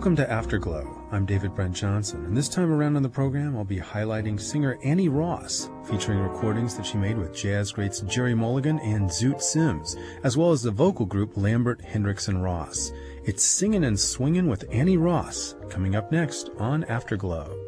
Welcome to Afterglow. I'm David Brent Johnson, and this time around on the program I'll be highlighting singer Annie Ross, featuring recordings that she made with jazz greats Jerry Mulligan and Zoot Sims, as well as the vocal group Lambert, Hendricks, and Ross. It's Singin' and Swingin' with Annie Ross, coming up next on Afterglow.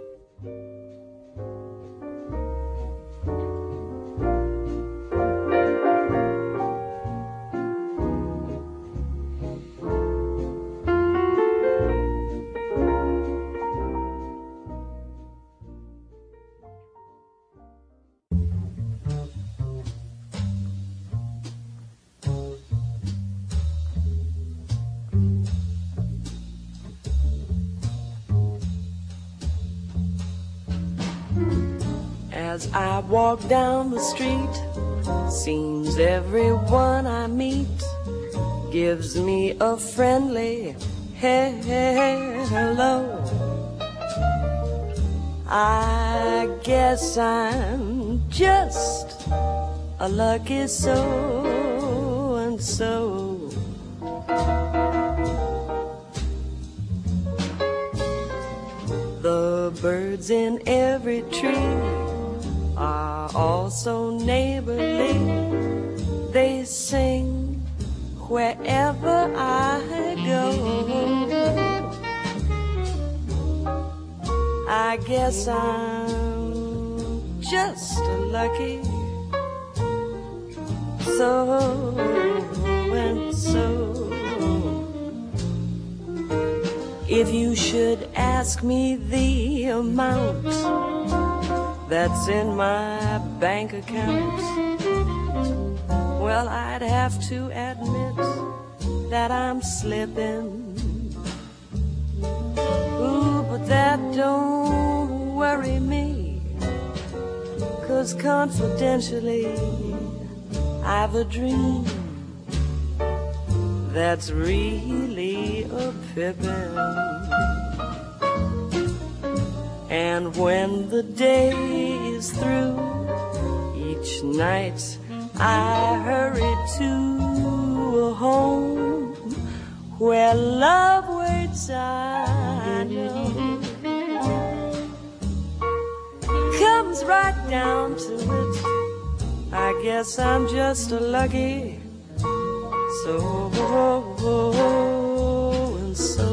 As I walk down the street, seems everyone I meet gives me a friendly hello. I guess I'm just a lucky so-and-so. The birds in every tree are also neighborly. They sing wherever I go. I guess I'm just a lucky so-and-so. If you should ask me the amount that's in my bank account, well, I'd have to admit that I'm slipping. Ooh, but that don't worry me, 'cause confidentially I've a dream that's really a pippin'. And when the day is through, each night I hurry to a home where love waits, I know. Comes right down to it, I guess I'm just a lucky so-and-so.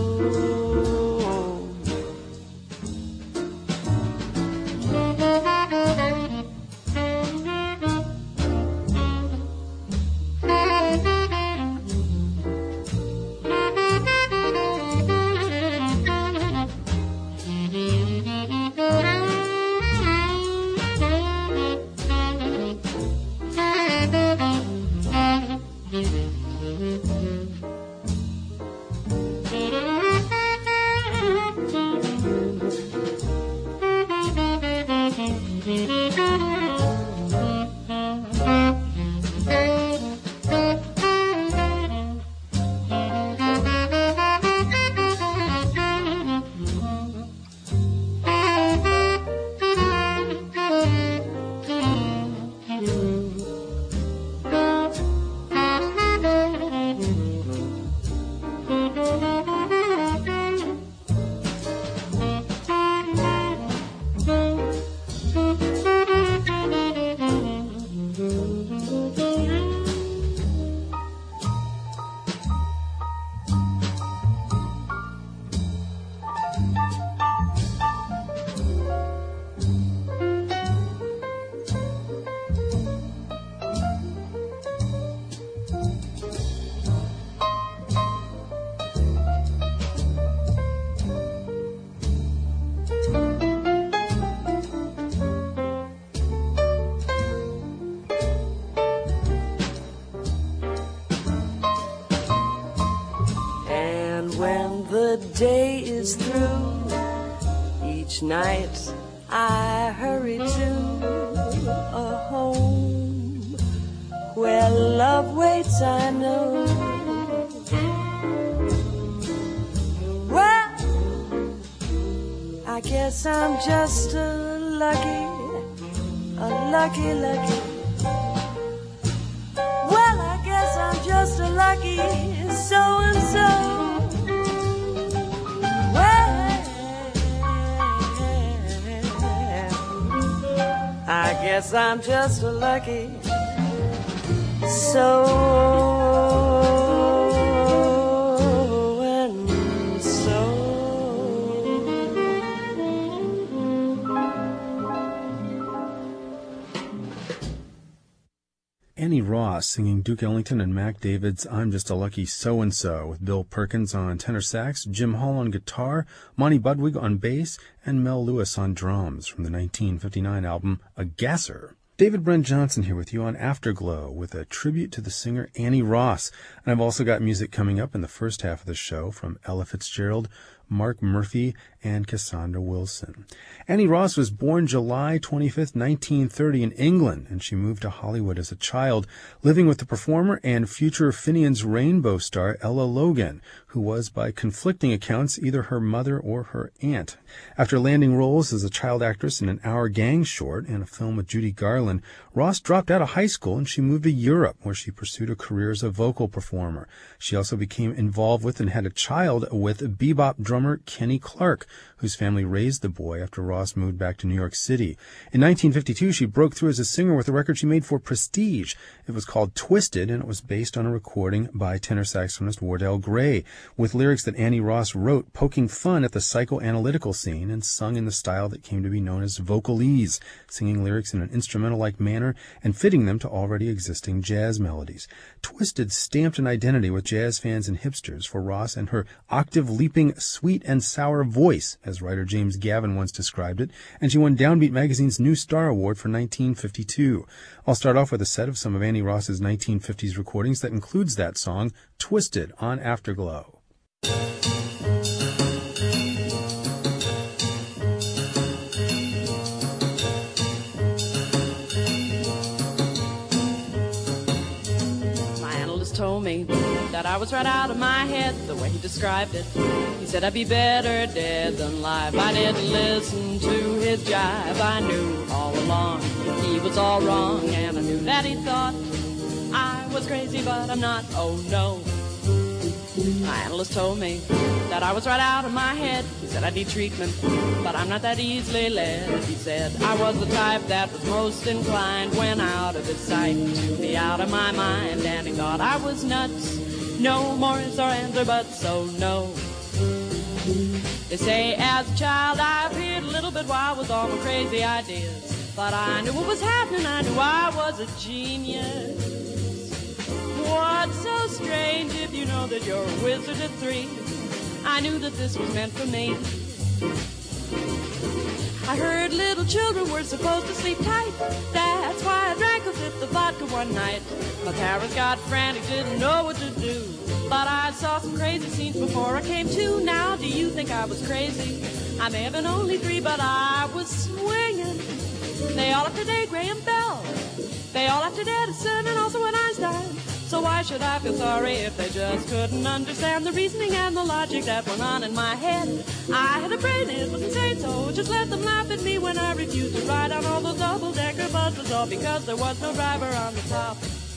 Day is through, each night I hurry to a home where love waits, I know. Well, I guess I'm just a lucky well, I guess I'm just a lucky so-and-so. I guess I'm just a lucky so-and-so. Annie Ross singing Duke Ellington and Mac David's I'm Just a Lucky So-and-So with Bill Perkins on tenor sax, Jim Hall on guitar, Monty Budwig on bass, and Mel Lewis on drums from the 1959 album A Gasser. David Brent Johnson here with you on Afterglow with a tribute to the singer Annie Ross. And I've also got music coming up in the first half of the show from Ella Fitzgerald, Mark Murphy, and Cassandra Wilson. Annie Ross was born July 25th, 1930 in England, and she moved to Hollywood as a child, living with the performer and future Finian's Rainbow star Ella Logan, who was, by conflicting accounts, either her mother or her aunt. After landing roles as a child actress in an Our Gang short and a film with Judy Garland, Ross dropped out of high school and she moved to Europe, where she pursued a career as a vocal performer. She also became involved with and had a child with bebop drummer Kenny Clark, whose family raised the boy after Ross moved back to New York City. In 1952, she broke through as a singer with a record she made for Prestige. It was called Twisted, and it was based on a recording by tenor saxophonist Wardell Gray, with lyrics that Annie Ross wrote poking fun at the psychoanalytical scene and sung in the style that came to be known as vocalese, singing lyrics in an instrumental-like manner and fitting them to already existing jazz melodies. Twisted stamped an identity with jazz fans and hipsters for Ross and her octave-leaping, sweet and sour voice, as writer James Gavin once described it, and she won Downbeat Magazine's New Star Award for 1952. I'll start off with a set of some of Annie Ross's 1950s recordings that includes that song, Twisted, on Afterglow. Told me that I was right out of my head the way he described it. He said I'd be better dead than alive. I didn't listen to his jive. I knew all along he was all wrong, and I knew that he thought I was crazy, but I'm not. Oh no. My analyst told me that I was right out of my head. He said I need treatment, but I'm not that easily led. He said I was the type that was most inclined, when out of his sight, to be out of my mind. And he thought I was nuts. No more is our answer, but so no. They say as a child I appeared a little bit wild with all my crazy ideas, but I knew what was happening. I knew I was a genius. What's so strange if you know that you're a wizard at 3? I knew that this was meant for me. I heard little children were supposed to sleep tight. That's why I drank a fifth of vodka one night. My parents got frantic, didn't know what to do. But I saw some crazy scenes before I came to. Now, do you think I was crazy? I may have been only 3, but I was swinging. They all have to date Graham Bell. They all have to date Edison and also an Einstein. So why should I feel sorry if they just couldn't understand the reasoning and the logic that went on in my head? I had a brain, it was insane, so just let them laugh at me when I refused to ride on all those double-decker buses, all because there was no driver on the top.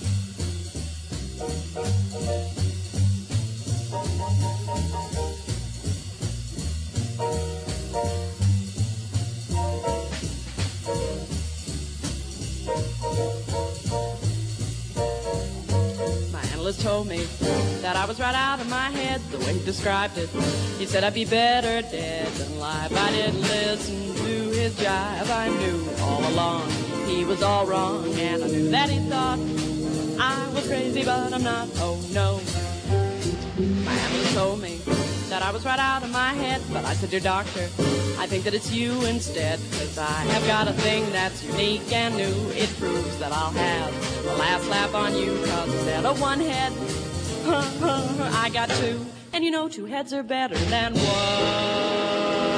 Told me that I was right out of my head the way he described it. He said I'd be better dead than alive. I didn't listen to his jive. I knew all along he was all wrong, and I knew that he thought I was crazy, but I'm not. Oh no. My analyst told me that I was right out of my head, but I said, dear doctor, I think that it's you instead, 'cause I have got a thing that's unique and new. It proves that I'll have the last laugh on you, 'cause instead of one head, I got 2, and you know 2 heads are better than one.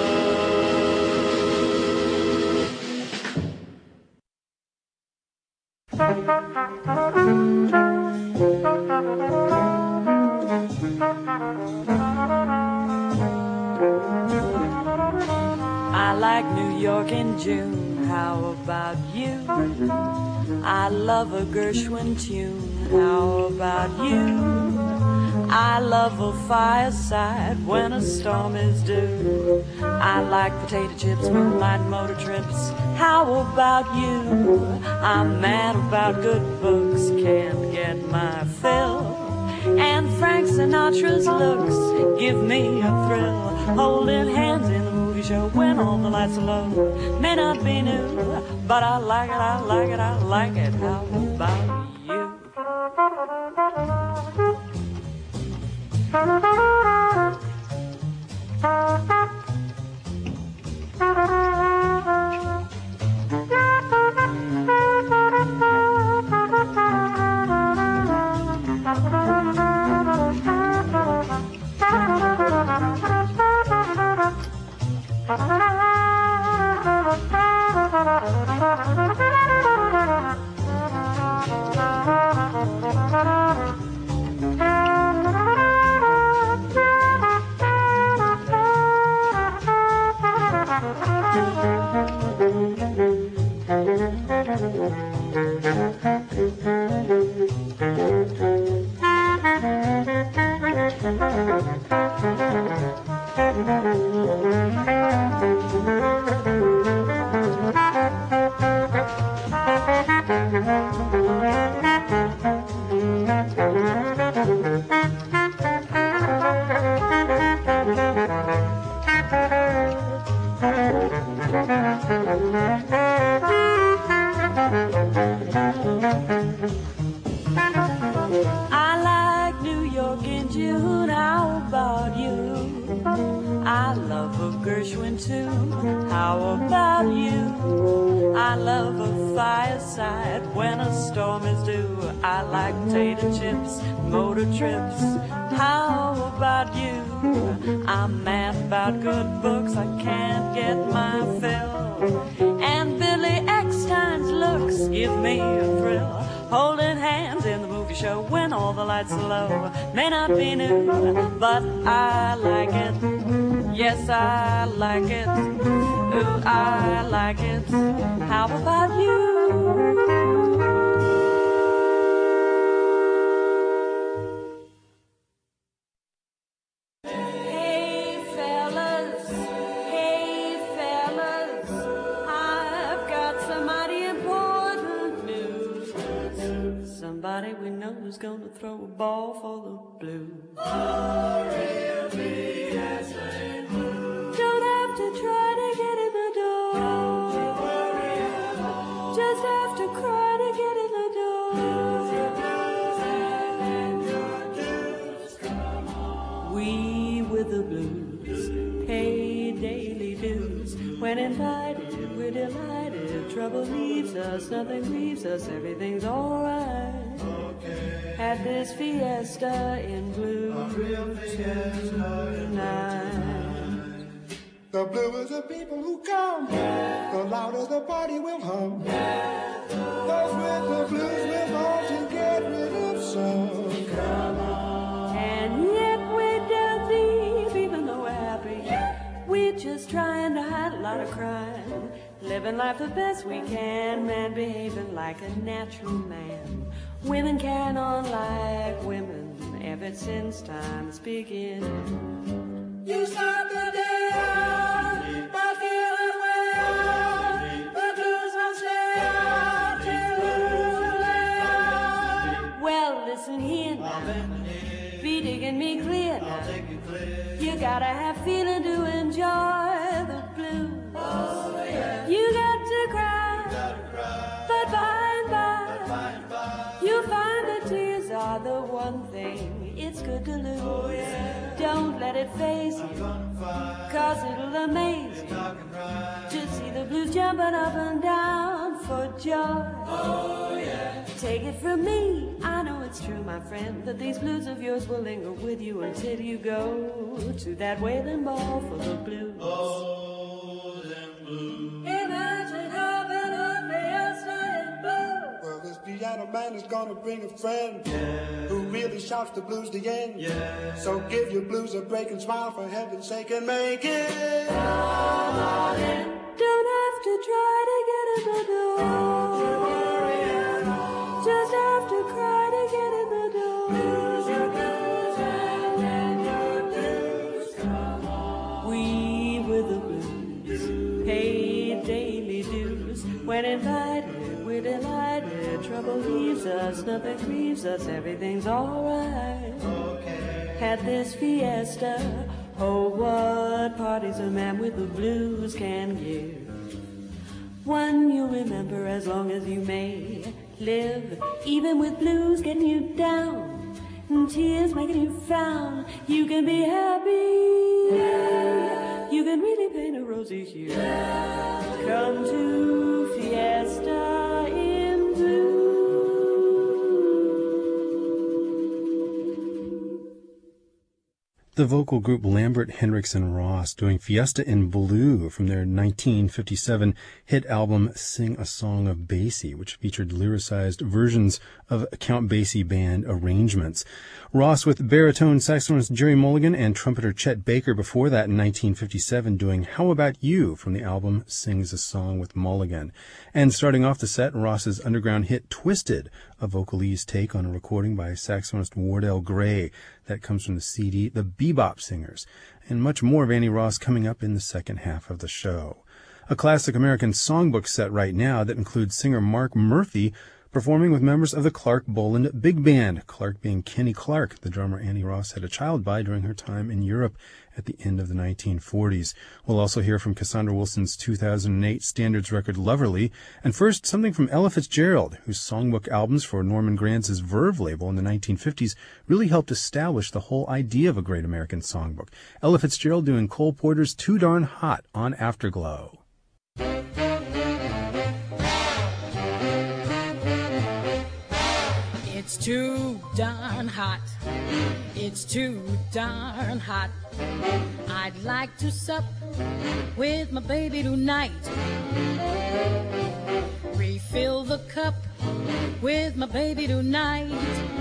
I like New York in June, how about you? I love a Gershwin tune, how about you? I love a fireside when a storm is due. I like potato chips, moonlight motor trips, How about you? I'm mad about good books, can't get my fill. And Frank Sinatra's looks give me a thrill. Holding hands in the movie show when all the lights are low may not be new, but I like it, I like it, I like it. How about you? I like New York in June, how about you? I love a Gershwin too, how about you? I love a fireside when a storm is due. I like potato chips, motor trips, how about you? I'm mad about good books, I can't get my fill. And Billy Eckstine's looks give me a thrill. Holding hands in the movie show when all the lights are low may not be new, but I like it. Yes, I like it. Ooh, I like it. How about you? Somebody we know is gonna throw a ball for the blues. R-E-M-E-S-A blues. Don't have to try to get in the door. Don't you worry at all. Just have to cry to get in the door. Lose your blues and your dues, come on. We with the blues pay daily dues. When invited, we're delighted. Trouble leaves us, nothing grieves us, everything's alright. Okay. At this fiesta in blue tonight. The blues are people who come. Yeah. The louder the party will hum. Yeah. Those with the blues will want to get rid of some. Come on. And yet we don't leave, even though we're happy. Yeah. We're just trying to hide a lot of crime. Living life the best we can, man behaving like a natural man. Women carrying on like women ever since times begin. You start the day out by feeling well. The blues must stay out till blues lay out. Well, listen here now, be digging me clear now. You gotta have feeling to enjoy the blues. Oh, yeah. You got to cry, but by and by, you'll find that tears are the one thing it's good to lose. Oh, yeah. Don't let it phase you, cause it'll amaze you to see the blues jumping up and down for joy. Oh, yeah. Take it from me, I know it's true, my friend, that these blues of yours will linger with you until you go to that wailing ball for the blues. Oh, them blues. Imagine having a fiesta in blue. Well, this piano man is gonna bring a friend, yeah, who really shouts the blues the end. Yeah. So give your blues a break and smile for heaven's sake and make it. Come on in. Don't have to try to get in the door. Don't you worry at all. Just have to cry to get in the door. Lose your blues and your dues, come on. We with the blues pay daily dues. trouble leaves us, nothing grieves us, everything's alright. At this fiesta, oh, what parties a man with the blues can give. One you'll remember as long as you may live, even with blues getting you down and tears making you frown. You can be happy, you can really paint a rosy hue. Come to Fiesta in Blue. The vocal group Lambert, Hendricks, and Ross doing Fiesta in Blue from their 1957 hit album Sing a Song of Basie, which featured lyricized versions of Count Basie band arrangements. Ross with baritone saxophonist Jerry Mulligan and trumpeter Chet Baker before that in 1957 doing How About You from the album Sings a Song with Mulligan. And starting off the set, Ross's underground hit Twisted, a vocalese take on a recording by saxophonist Wardell Gray. That comes from the CD The Bebop Singers, and much more of Annie Ross coming up in the second half of the show. A classic American songbook set right now that includes singer Mark Murphy performing with members of the Clark Boland Big Band, Clark being Kenny Clark, the drummer Annie Ross had a child by during her time in Europe at the end of the 1940s. We'll also hear from Cassandra Wilson's 2008 standards record Loverly, and first something from Ella Fitzgerald, whose songbook albums for Norman Granz's Verve label in the 1950s really helped establish the whole idea of a great American songbook. Ella Fitzgerald doing Cole Porter's Too Darn Hot on Afterglow. It's too darn hot. It's too darn hot. I'd like to sup with my baby tonight. Refill the cup with my baby tonight.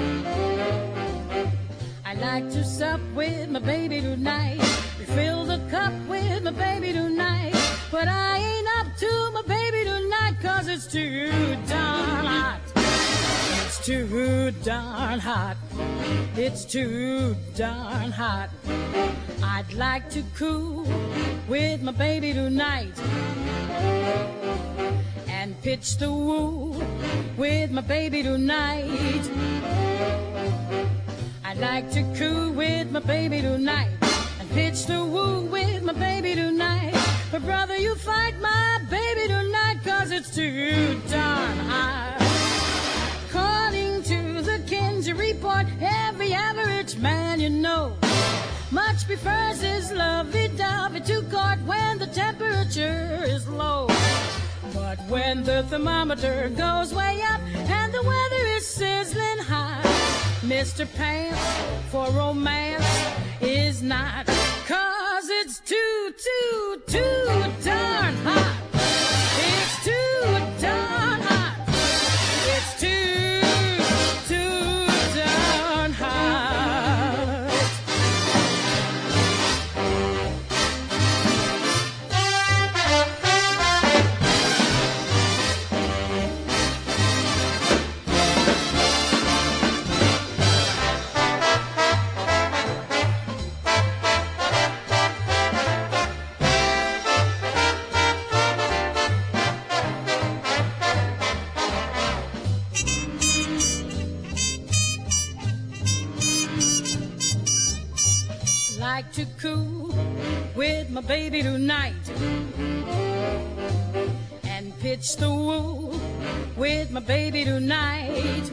I'd like to sup with my baby tonight. Refill the cup with my baby tonight. But I ain't up to my baby tonight, 'cause it's too darn hot. It's too darn hot. It's too darn hot. I'd like to cool with my baby tonight and pitch the woo with my baby tonight. I'd like to cool with my baby tonight and pitch the woo with my baby tonight. But brother, you fight my baby tonight, 'cause it's too darn hot. According to the Kinsey report, every average man you know much prefers his lovey-dovey to court when the temperature is low. But when the thermometer goes way up and the weather is sizzling hot, Mr. Pants for romance is not, 'cause it's too darn hot. It's too darn hot. It's too darn hot. Like to cool with my baby tonight and pitch the woo with my baby tonight.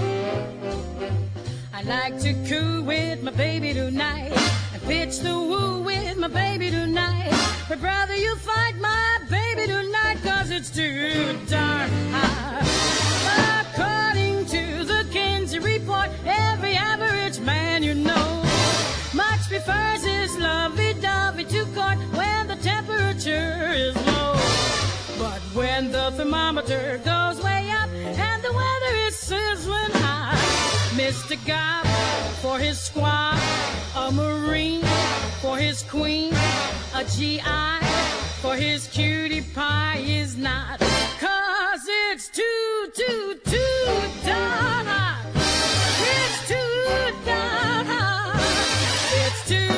I like to cool with my baby tonight and pitch the woo with my baby tonight. But brother, you fight my baby tonight, 'cause it's too darn hot. According to the Kinsey report, every average man you know much prefers his lovey-dovey to court when the temperature is low. But when the thermometer goes way up and the weather is sizzling hot, Mr. Gobb for his squaw, a Marine for his queen, a GI for his cutie pie is not, 'cause it's too darn hot. It's too darn hot. It's too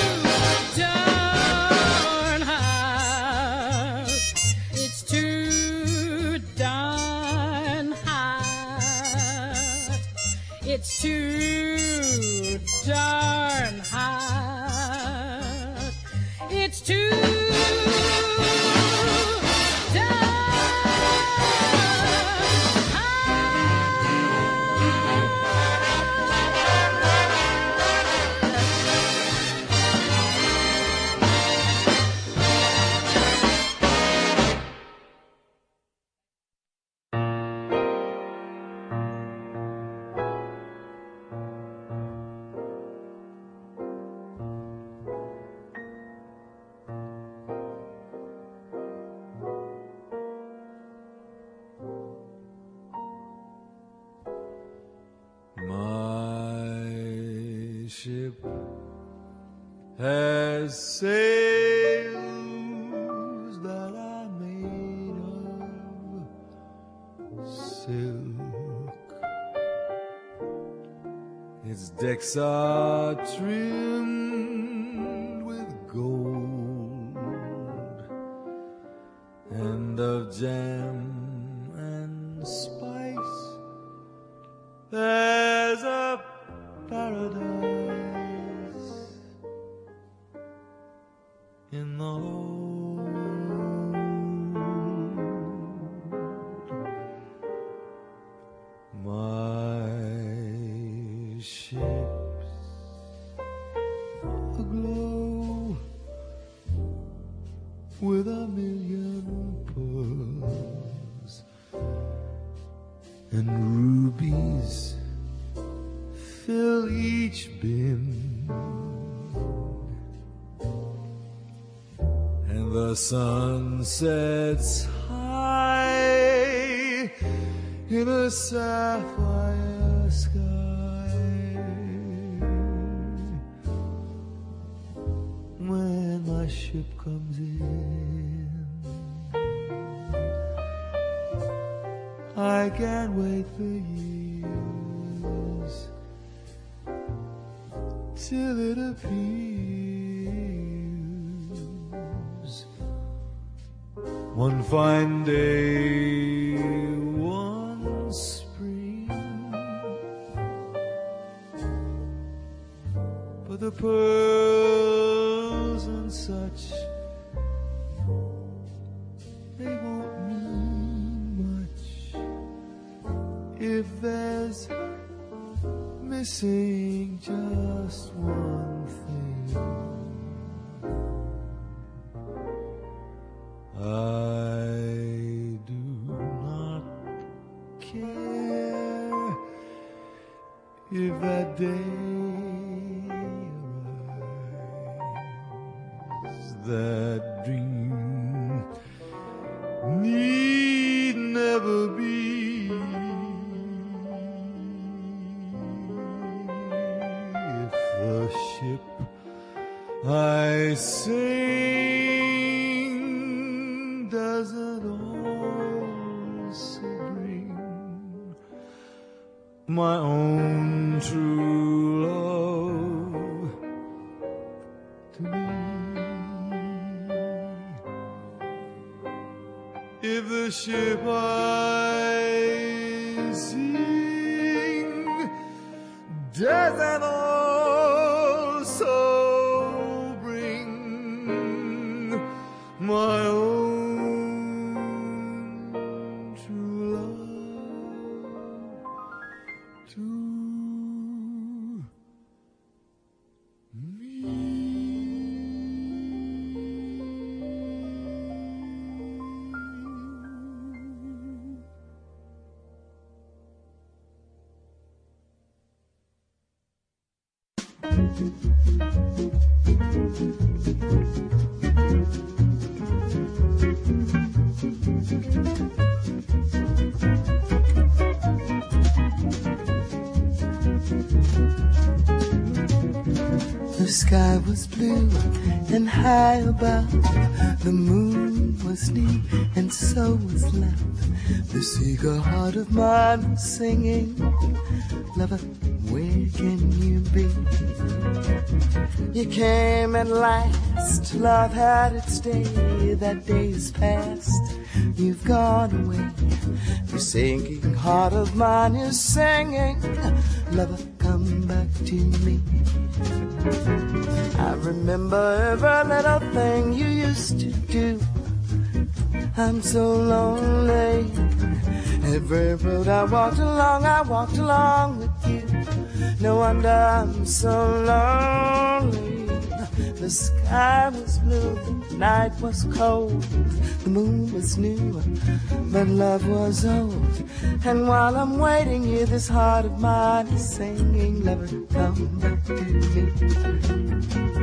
darn hot. It's too darn hot. It's too darn hot. It's too darn has sails that are made of silk. Its decks are trimmed with gold and of jam and spice. There's a paradise in the hold. My ship's aglow with a million pearls and rubies fill each bin. The sun sets high in a sapphire sky. When my ship comes in, I can't wait for years till it appears. One fine day, one spring, but the pearls and such, they won't mean much if there's missing just one thing. I do not care if that day arrives. That dream need never be. If the ship I sing doesn't also bring my own true love to me. If the ship I sing doesn't also bring my own true love to me. The sky was blue and high above, the moon was new and so was love. This eager heart of mine was singing, lover, where can you be? You came at last, love had its day, that day is past, you've gone away. The sinking heart of mine is singing, lover, come back to me. I remember every little thing you used to do. I'm so lonely. Every road I walked along with you. No wonder I'm so lonely. The sky was blue, the night was cold, the moon was new, but love was old. And while I'm waiting here, this heart of mine is singing, lover, come back to me.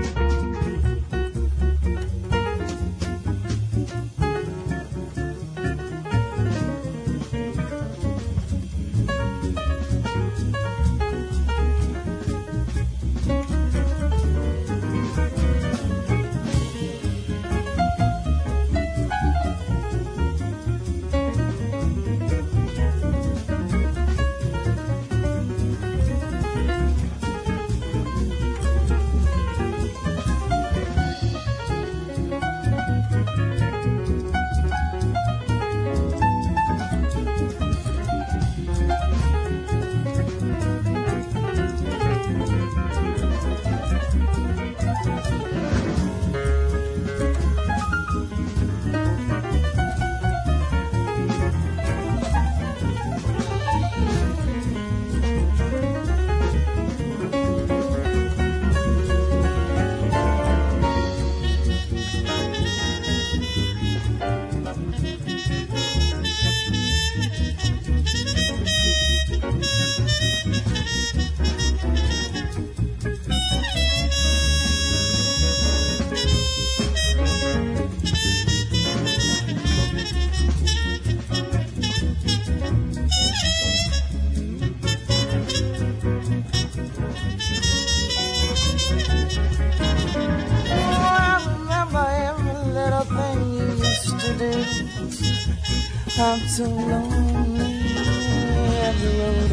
I'm so lonely. Every road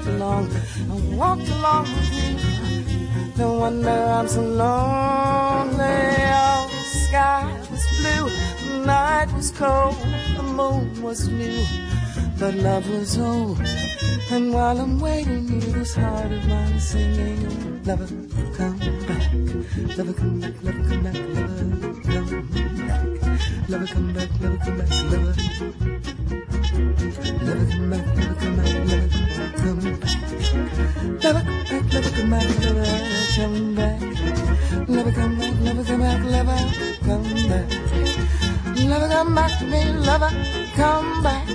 I walked along with you. No wonder I'm so lonely. Oh, the sky was blue, the night was cold, the moon was new, but love was old. And while I'm waiting here, this heart of mine is singing, lover, come back, lover, come back, lover, come back, lover, come back, lover, come back, lover, come back, lover. Never come back, never come back, never come back. Never come back, never come back, never come back. Never come back, never come back, never come back. Never come back to me, lover, come back.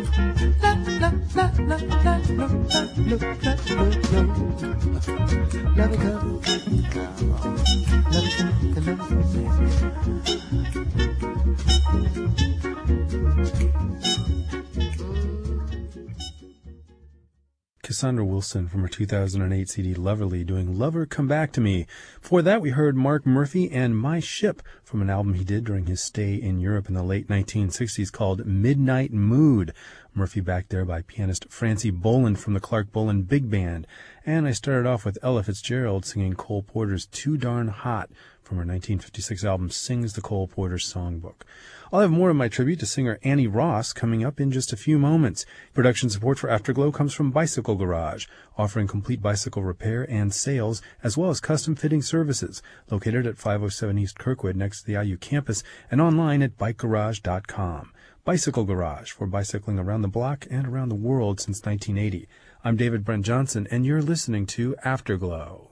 Never come, Cassandra Wilson from her 2008 CD Loverly doing Lover Come Back to Me. Before that, we heard Mark Murphy and My Ship from an album he did during his stay in Europe in the late 1960s called Midnight Mood. Murphy backed there by pianist Francie Boland from the Clark Boland Big Band. And I started off with Ella Fitzgerald singing Cole Porter's Too Darn Hot from her 1956 album Sings the Cole Porter Songbook. I'll have more of my tribute to singer Annie Ross coming up in just a few moments. Production support for Afterglow comes from Bicycle Garage, offering complete bicycle repair and sales, as well as custom fitting services, located at 507 East Kirkwood next to the IU campus, and online at bikegarage.com. Bicycle Garage, for bicycling around the block and around the world since 1980. I'm David Brent Johnson, and you're listening to Afterglow.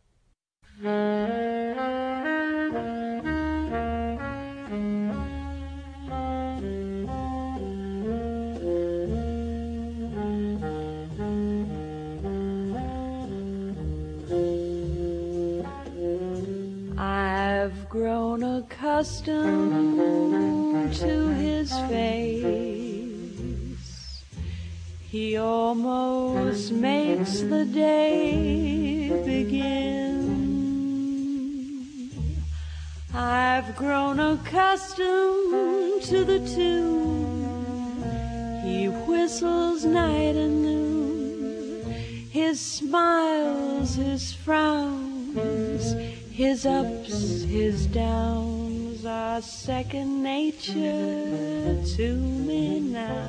I've grown accustomed to his face. He almost makes the day begin. I've grown accustomed to the tune. He whistles night and noon. His smiles, his frowns, his ups, his downs are second nature to me now.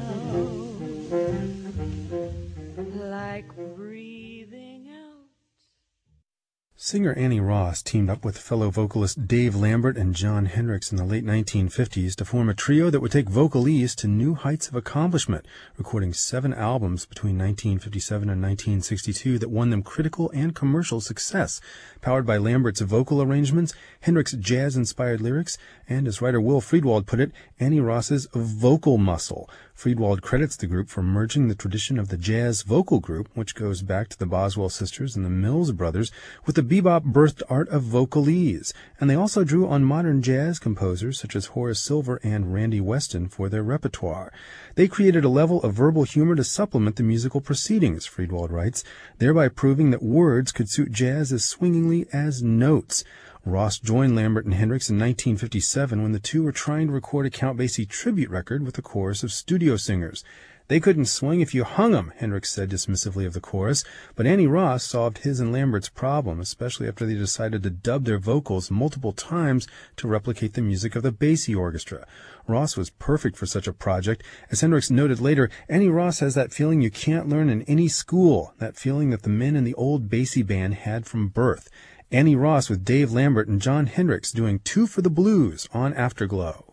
Like breathing out. Singer Annie Ross teamed up with fellow vocalist Dave Lambert and Jon Hendricks in the late 1950s to form a trio that would take vocalese to new heights of accomplishment, recording 7 albums between 1957 and 1962 that won them critical and commercial success, powered by Lambert's vocal arrangements, Hendricks' jazz-inspired lyrics, and, as writer Will Friedwald put it, Annie Ross's vocal muscle. Friedwald credits the group for merging the tradition of the jazz vocal group, which goes back to the Boswell sisters and the Mills brothers, with the bebop-birthed art of vocalese, and they also drew on modern jazz composers such as Horace Silver and Randy Weston for their repertoire. They created a level of verbal humor to supplement the musical proceedings, Friedwald writes, thereby proving that words could suit jazz as swingingly as notes. Ross joined Lambert and Hendricks in 1957 when the two were trying to record a Count Basie tribute record with a chorus of studio singers. They couldn't swing if you hung 'em, Hendricks said dismissively of the chorus, but Annie Ross solved his and Lambert's problem, especially after they decided to dub their vocals multiple times to replicate the music of the Basie Orchestra. Ross was perfect for such a project. As Hendricks noted later, Annie Ross has that feeling you can't learn in any school, that feeling that the men in the old Basie band had from birth. Annie Ross with Dave Lambert and Jon Hendricks doing Two for the Blues on Afterglow.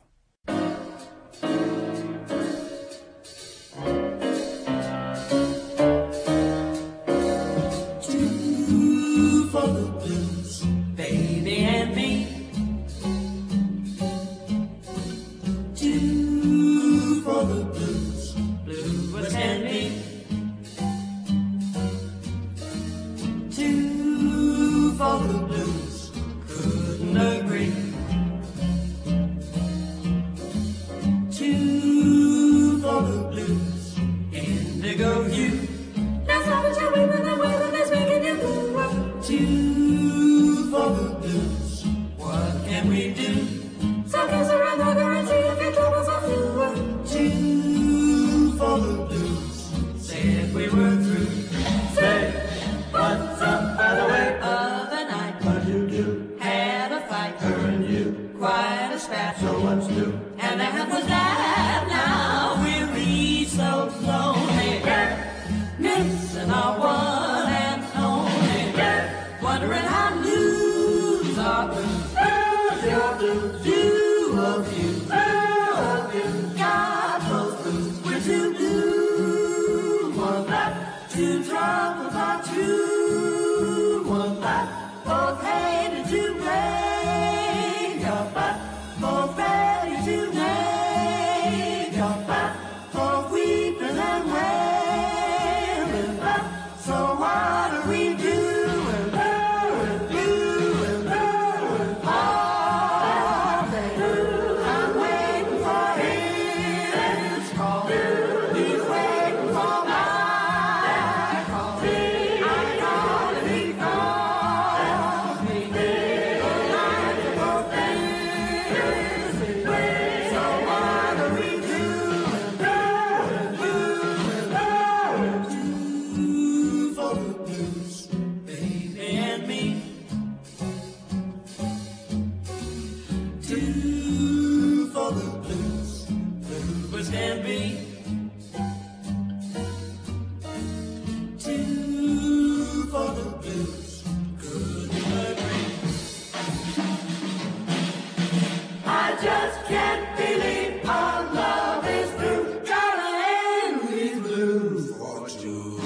Two for the blues, baby and me. Two for the blues, blues and me. Two for the blues, couldn't agree. Two for the blues, indigo hue. That's how the cherry with the weather that's making you blue. Two for the blues, what can we do? So kiss around the girl and see if your troubles are few. Two for the blues, said we were through. Say, what's up by the way? Other night, what you do? Had a fight, her and you, quite a spat. So what's new? And that was that. Now we're each so lonely, missing our one and only, wondering how news are blues. Your blues, two of you, got those blues. We're too blue, one black, two troubles are true, one black, both hated to blame your back, both ready to name your back, both weeping and wailing back. So what are we doing? Blue and blue all day. I'm waiting for his call. He's waiting for my call. I'm calling, he calls me. The night both days we wait. So what are we doing? Two for the blues, baby and me. Two for the blues, blues can be. Two for the blues, couldn't agree. I just can't believe our love is through. Gotta end these blues for two.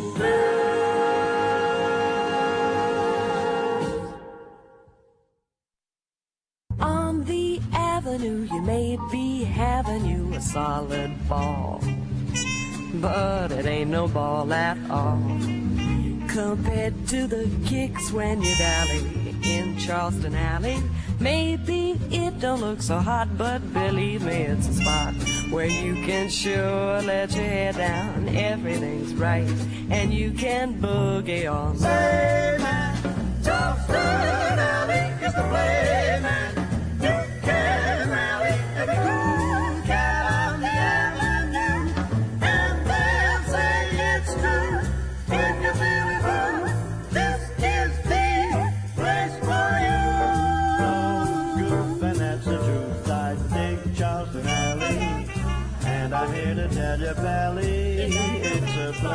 On the avenue, you may be having you a solid ball, but it ain't no ball at all compared to the kicks when you dally in Charleston Alley. Maybe it don't look so hot, but believe me, it's a spot where you can sure let your hair down. Everything's right, and you can boogie all night. Hey man, Charleston Alley is the way, man.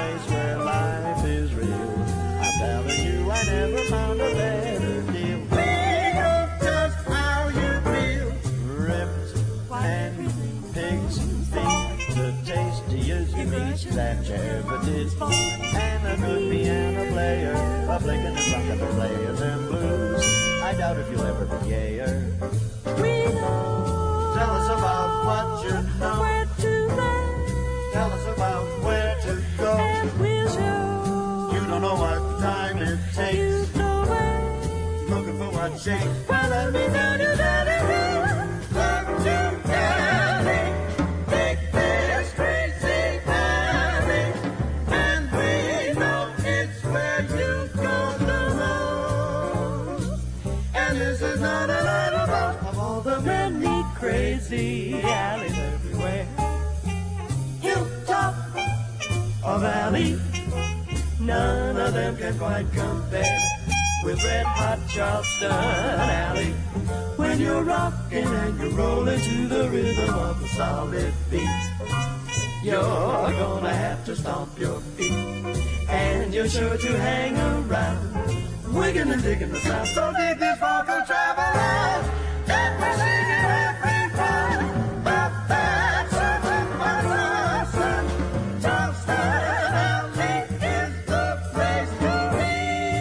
place where life is real. I'm telling you, I never found a better deal. We know just how you feel. Ripped and pig's feet, the tastiest meat that you ever did. And a good piano player, a blinking and rockin' the players and blues. I doubt if you'll ever be gayer. We know. Tell us about what you know. Where to go. Tell us about where to go. And we'll show. You don't know what time it takes. You know where. Looking for what shakes. Well, let me know you got it. Love to Cali. Take this crazy alley. And we know it's where you go the most. And this is not a little boat of all the many Crazy alleys everywhere. hilltop or valley. None of them can quite compare with Red Hot Charleston Alley. When you're rocking and you're rolling to the rhythm of the solid beat, you're gonna have to stomp your feet, and you're sure to hang around, wigging and digging the sound. So dig this vocal traveler that we're singing every time. But that certain person, Charleston Alley is the place to be.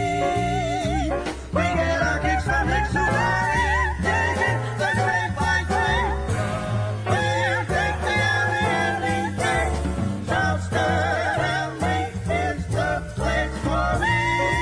We get our kicks from Nick Solari, digging the great white way. We'll take the alley any day. Charleston Alley is the place for me.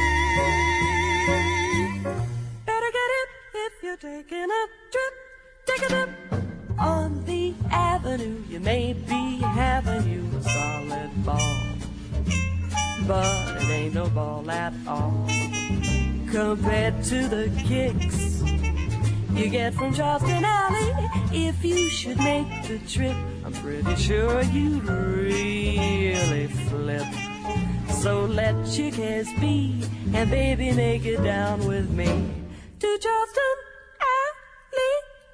Better get it if you're taking a trip. Take a dip on the avenue. You may be having you a solid ball, but it ain't no ball at all compared to the kicks you get from Charleston Alley. If you should make the trip, I'm pretty sure you'd really flip. So let your kiss be, and baby, make it down with me to Charleston Alley.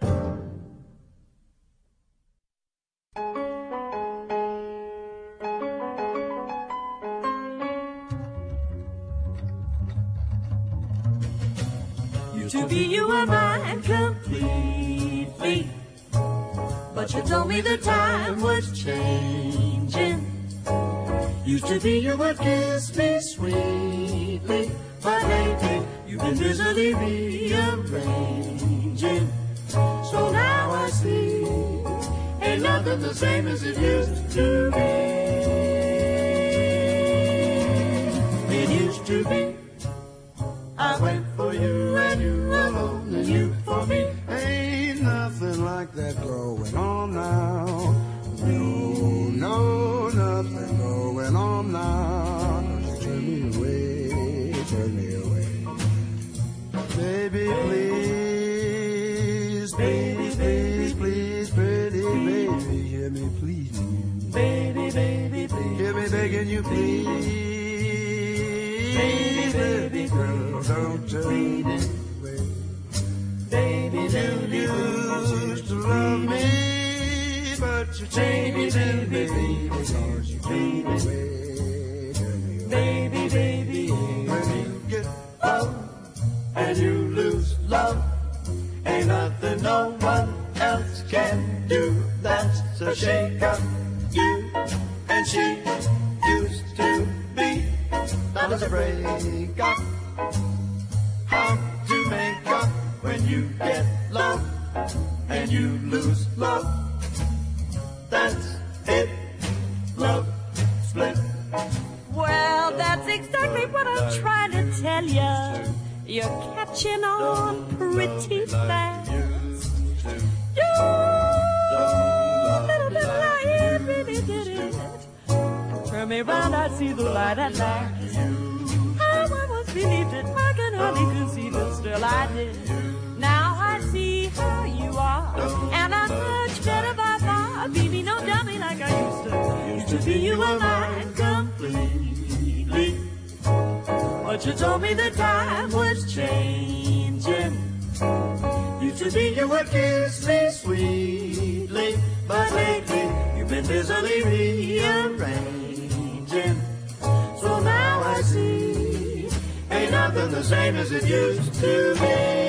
To be you were mine completely, but you told me the time was changing. Used to be you would kiss me sweetly, but lately you've been busily rearranging. So now I see, ain't nothing the same as it used to be. It used to be I went for you and you alone and you for me. Ain't nothing like that going on now. No, no, nothing going on now. Turn me away, turn me away. Baby, please, please, please, please, pretty baby, hear me pleading. Baby, baby, please. Hear me begging you, please. Baby girl, don't turn away. Baby, You used to love me, but you changed me, baby, because you turned away. baby, baby, When you get love, and you lose love, ain't nothing no one else can do. That's a shake up. You and she used to be. Now there's a break up. How to make up when you get love and you lose love. That's it. Love split. Well, that's exactly what I'm trying to tell you. You're catching on pretty fast. You little bit like really did it. Turn me round, I see the light at last. I once believed it, I can hardly conceive it, still I did. Now I see how you are, and I'm much better by far. Baby, no dummy like I used to. Used to be you were mine completely. But you told me the time was changing. Used to be you would kiss me sweetly, but lately you've been busily rearranging. nothing the same as it used to be.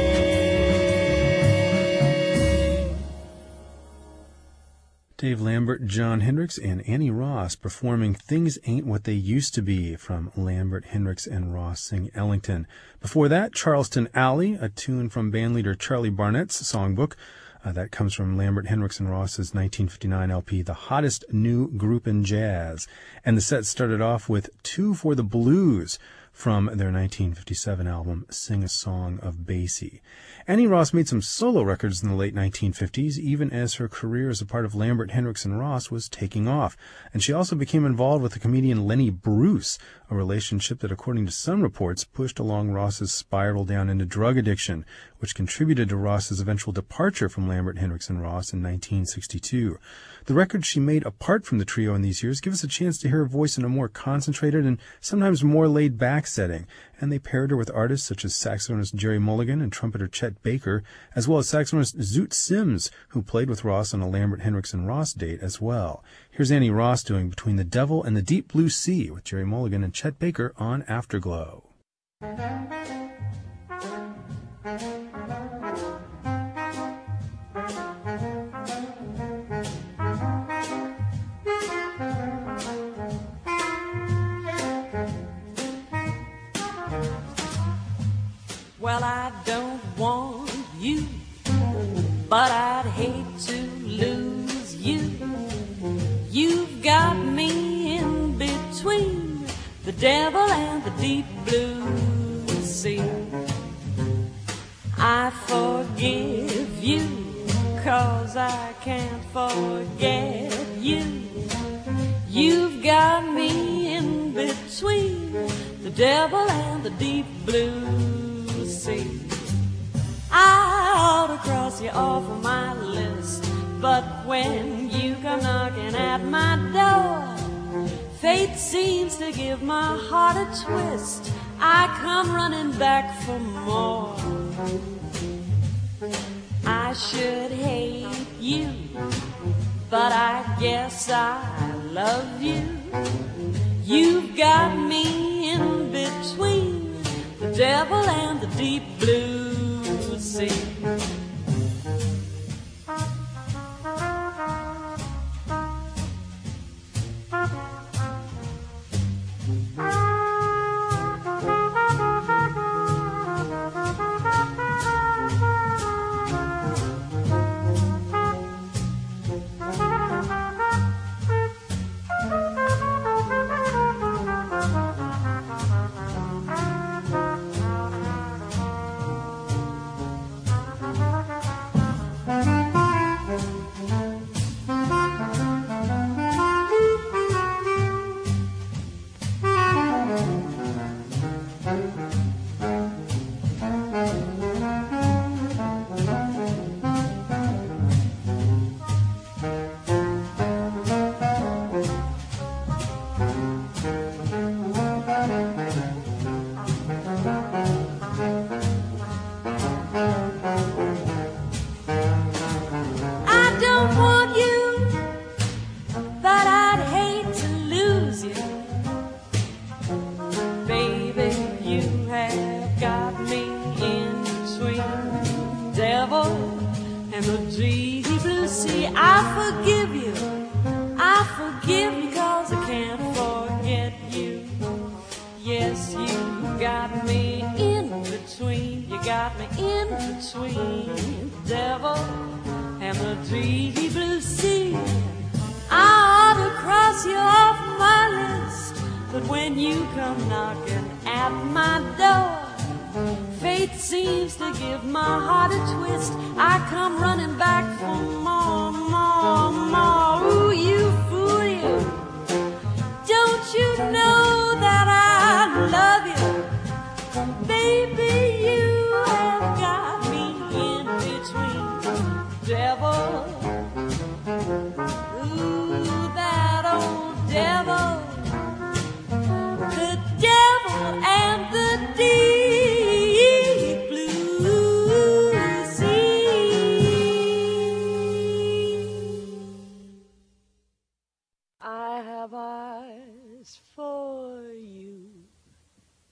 Dave Lambert, John Hendricks, and Annie Ross performing Things Ain't What They Used to Be from Lambert, Hendricks, and Ross Sing Ellington. Before that, Charleston Alley, a tune from bandleader Charlie Barnett's songbook. That comes from Lambert, Hendricks, and Ross's 1959 LP, The Hottest New Group in Jazz. And the set started off with Two for the Blues from their 1957 album, Sing a Song of Basie. Annie Ross made some solo records in the late 1950s, even as her career as a part of Lambert, Hendricks, and Ross was taking off. And she also became involved with the comedian Lenny Bruce, a relationship that, according to some reports, pushed along Ross's spiral down into drug addiction, which contributed to Ross's eventual departure from Lambert, Hendricks, and Ross in 1962. The records she made apart from the trio in these years give us a chance to hear her voice in a more concentrated and sometimes more laid-back setting, and they paired her with artists such as saxophonist Jerry Mulligan and trumpeter Chet Baker, as well as saxophonist Zoot Sims, who played with Ross on a Lambert, Hendricks, and Ross date as well. Here's Annie Ross doing Between the Devil and the Deep Blue Sea with Jerry Mulligan and Chet Baker on Afterglow. Well, I don't want you, but I'd hate to lose you. You've got me in between the devil and the deep blue sea. I forgive you, 'cause I can't forget you. You've got me in between the devil and the deep blue sea. I ought to cross you off of my list, but when you come knocking at my door, fate seems to give my heart a twist. I come running back for more. I should hate you, but I guess I love you. You've got me in between the devil and the deep blue sea. I have eyes for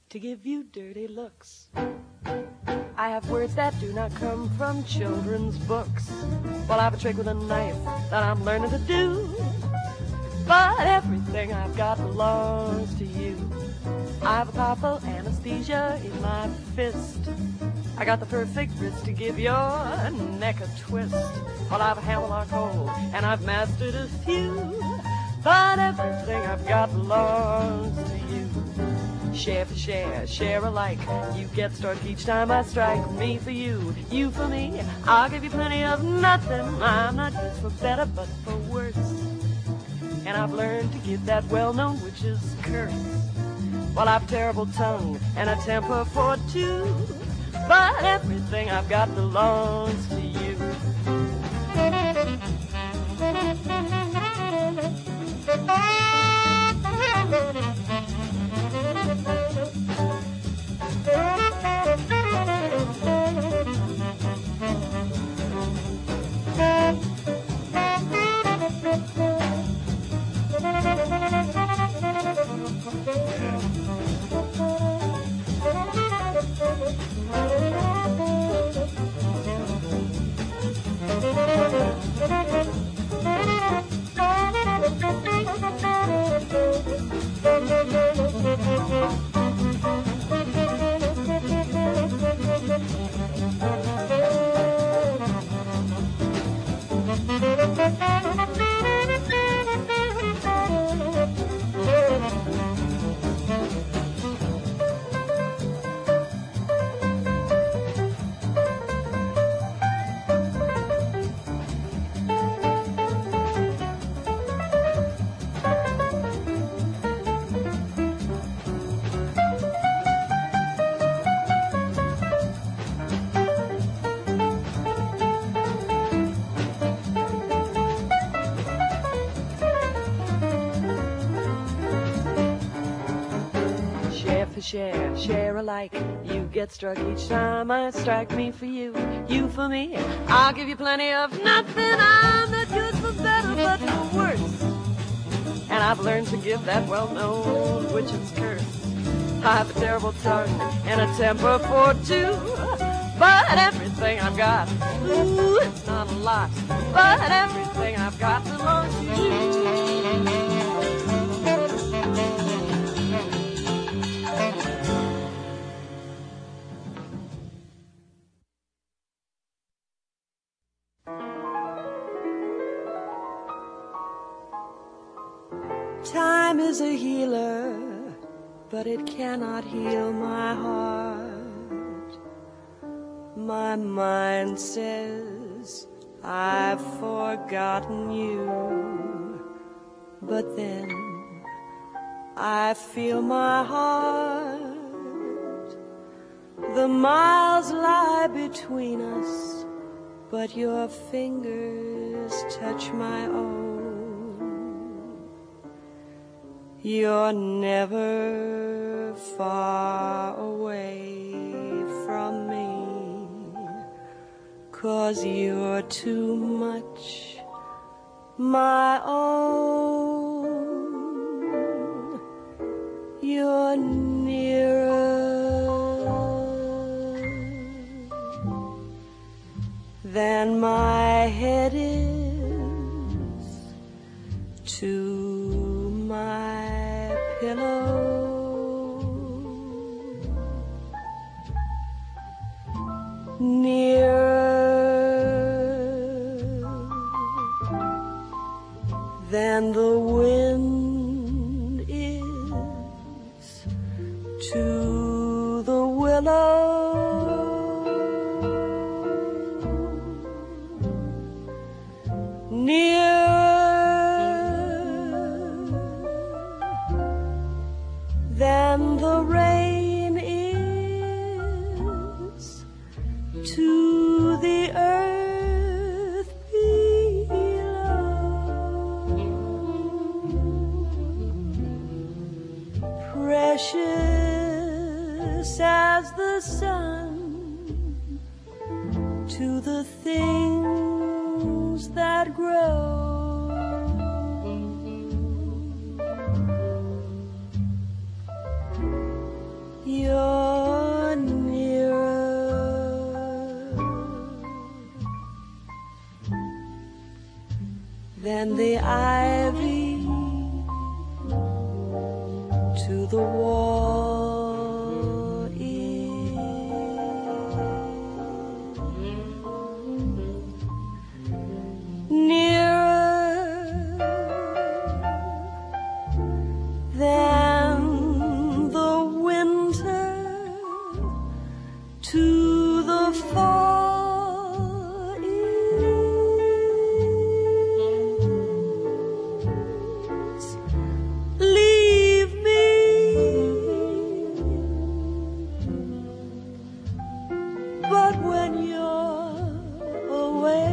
to give you dirty looks. I have words that do not come from children's books. Well, I have a trick with a knife that I'm learning to do. But everything I've got belongs to you. I have a powerful anesthesia in my fist. I got the perfect wrist to give your neck a twist. Well, I have a Hemlock hole, and I've mastered a few. But everything I've got belongs to you. Share for share, share alike. You get struck each time I strike. Me for you, you for me. I'll give you plenty of nothing. I'm not used for better, but for worse. And I've learned to give that well-known witch's curse. Well, I've a terrible tongue and a temper for two. But everything I've got belongs to you. Share, share alike. You get struck each time I strike. Me for you, you for me. I'll give you plenty of nothing. I'm not good for better, but for worse. And I've learned to give that well-known witch's curse. I have a terrible tongue and a temper for two. But everything I've got, ooh, it's not a lot. But everything I've got belongs to you. Time is a healer, but it cannot heal my heart. My mind says I've forgotten you, but then I feel my heart. The miles lie between us, but your fingers touch my own. You're never far away from me, 'cause you're too much my own. You're nearer than my head is to my pillow. Nearer than the wind is to the willow. Than the rain is to the earth below. Precious as the sun to the things that grow. and the ivy to the wall is nearer than the winter to the fall is. Leave me, but when you're away,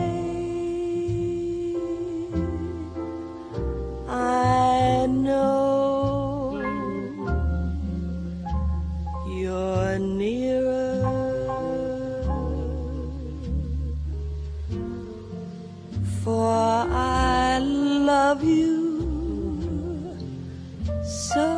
I know you're nearer, for I love you so.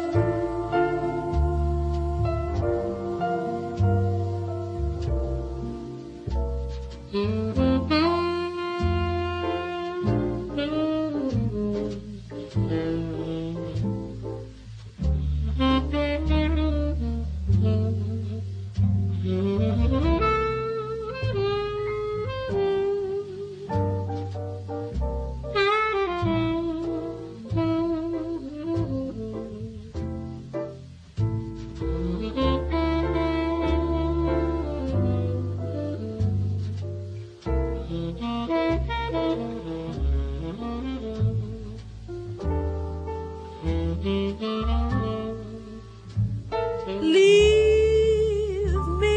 Leave me,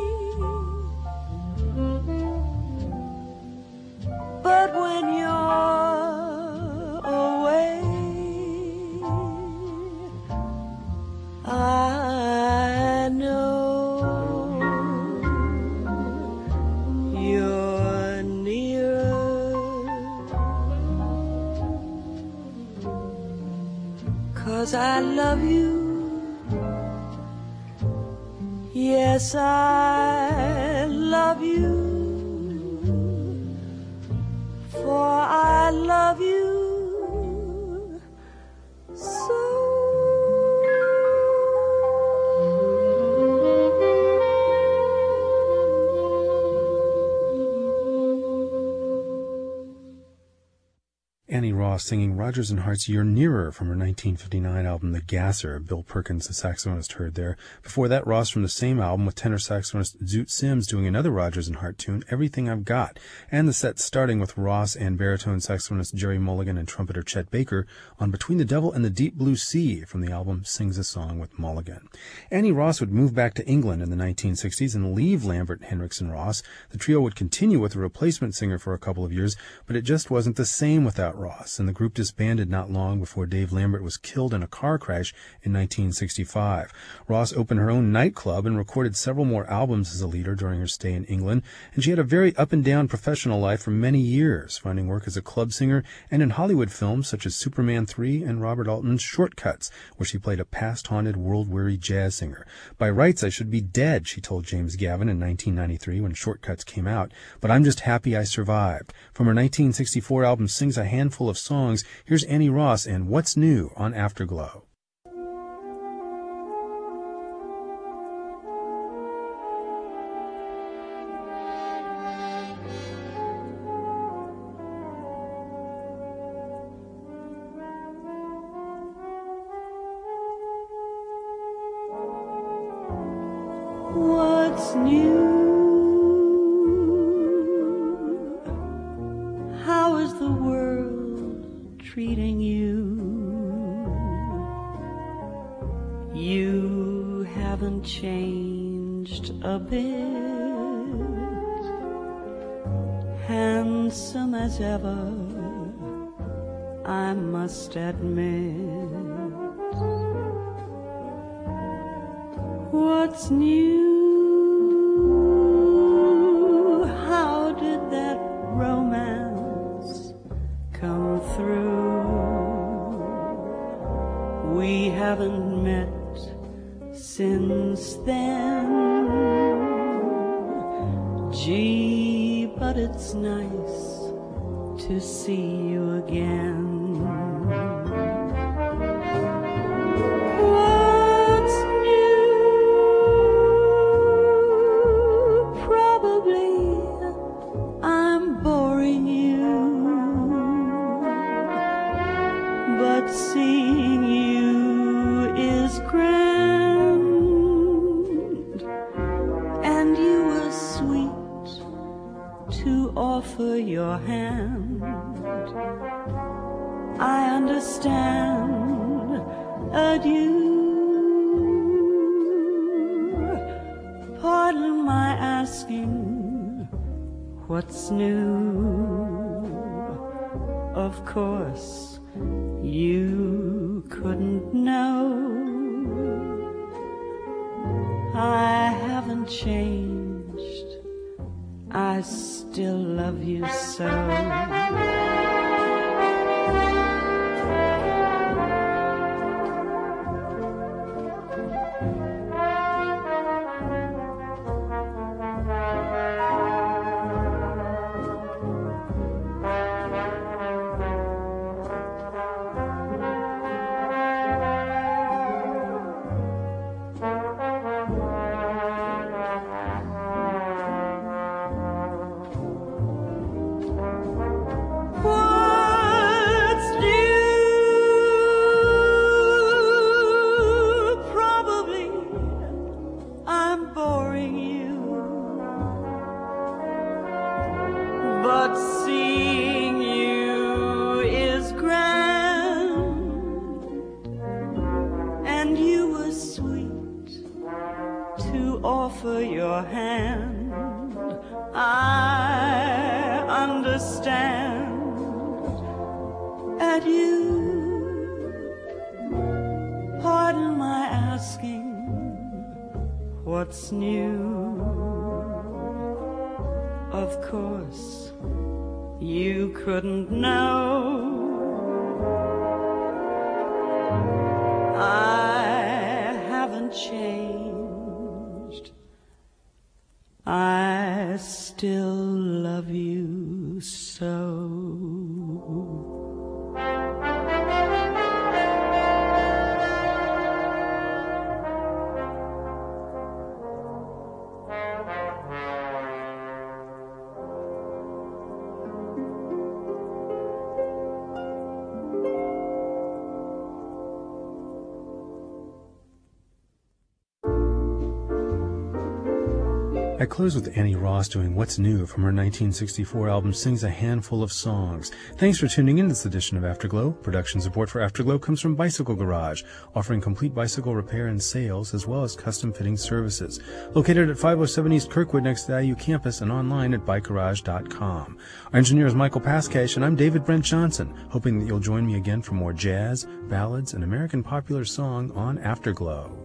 but when you're away, I know you're nearer, 'cause I love you. Yes, I love you, for I love you so. Annie Ross singing Rodgers and Hart's You're Nearer from her 1959 album The Gasser. Bill Perkins, the saxophonist, heard there. Before that, Ross from the same album with tenor saxophonist Zoot Sims doing another Rodgers and Hart tune, Everything I've Got. And the set starting with Ross and baritone saxophonist Jerry Mulligan and trumpeter Chet Baker on Between the Devil and the Deep Blue Sea from the album Sings a Song with Mulligan. Annie Ross would move back to England in the 1960s and leave Lambert, Hendricks, and Ross. The trio would continue with a replacement singer for a couple of years, but it just wasn't the same without Ross, and the group disbanded not long before Dave Lambert was killed in a car crash in 1965. Ross opened her own nightclub and recorded several more albums as a leader during her stay in England, and she had a very up-and-down professional life for many years, finding work as a club singer and in Hollywood films such as Superman 3 and Robert Altman's Shortcuts, where she played a past-haunted, world-weary jazz singer. By rights, I should be dead, she told James Gavin in 1993 when Shortcuts came out, but I'm just happy I survived. From her 1964 album Sings a Handful of Songs, here's Annie Ross and What's New on Afterglow. What's new? How is the world treating you? You haven't changed a bit, handsome as ever, I must admit. What's new? How did that romance come through? We haven't met since then. Gee, but it's nice to see you again. What's new? Probably I'm boring you, but seeing you is grand, and you were sweet to offer your hand. I understand. Adieu. Pardon my asking what's new. Of course you couldn't know. I haven't changed. I still love you so. What's new? Of course, you couldn't know. I haven't changed. I still love you so. I close with Annie Ross doing What's New from her 1964 album Sings a Handful of Songs. Thanks for tuning in to this edition of Afterglow. Production support for Afterglow comes from Bicycle Garage, offering complete bicycle repair and sales as well as custom fitting services. Located at 507 East Kirkwood next to the IU campus and online at bikegarage.com. Our engineer is Michael Pascash and I'm David Brent Johnson, hoping that you'll join me again for more jazz, ballads, and American popular song on Afterglow.